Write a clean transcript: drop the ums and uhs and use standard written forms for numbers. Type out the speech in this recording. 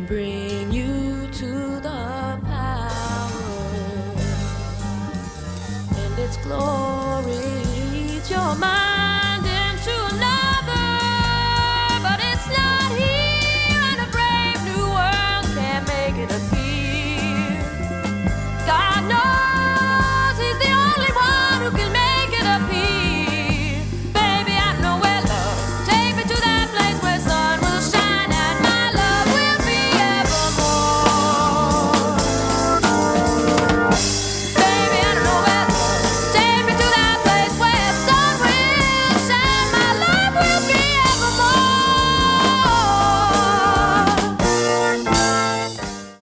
bring you to the power and its glory. It's your mind.